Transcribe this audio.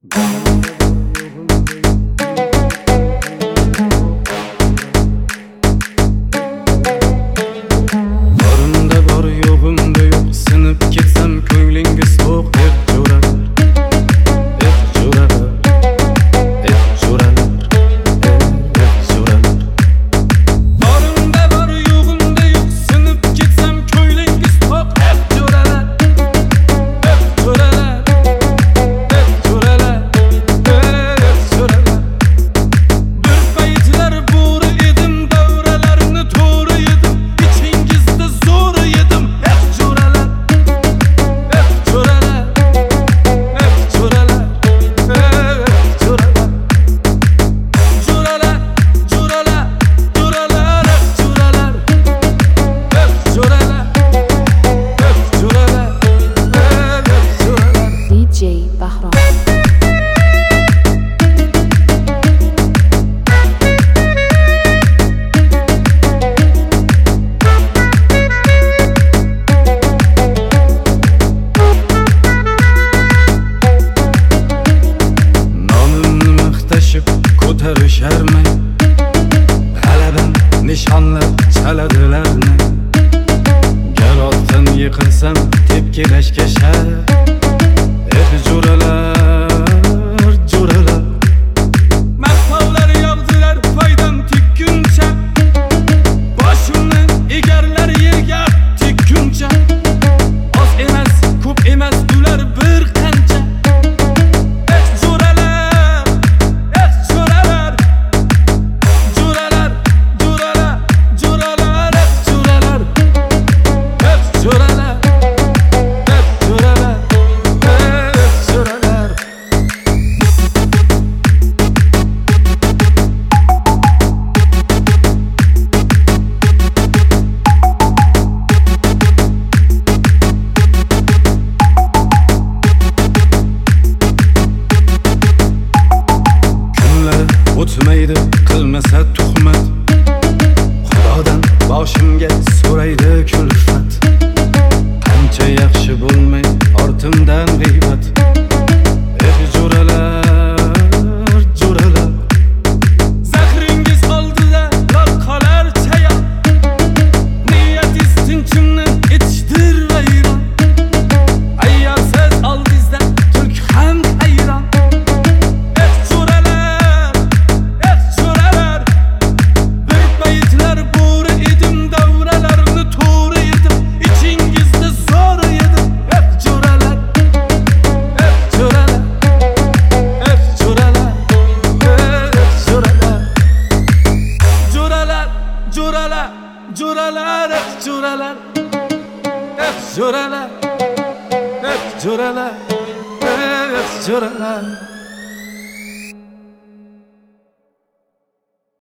Borumda bor, yo'g'imda yo'q, sinib ketsam ko'nglingiz so'q. Ko'tarisharmay g'alabam nishonlab chaladilarni. Gar otdan yiqilsam tepkilashga shar. Jo'ralar, jo'ralar, maqtovlar yog'dilar foydam tikkuncha. Boshimni egarlar yerga tikkuncha. Oz emas, ko'p emas, ular bir qancha. O'tmaydi qilmasa tuhmat, Xudodan boshimga so'raydi kulfat. Qancha yaxshi bo'lmay ortimdan g'iybat. Jo'ralar, jo'ralar, zahringiz oldida lol qolar chayon. Niyatingiz tinchimni etishdir vayron. Ayyorsiz oldingizda turk ham hayron. Jo'ralar, jo'ralar, jo'ralar, jo'ralar, jo'ralar.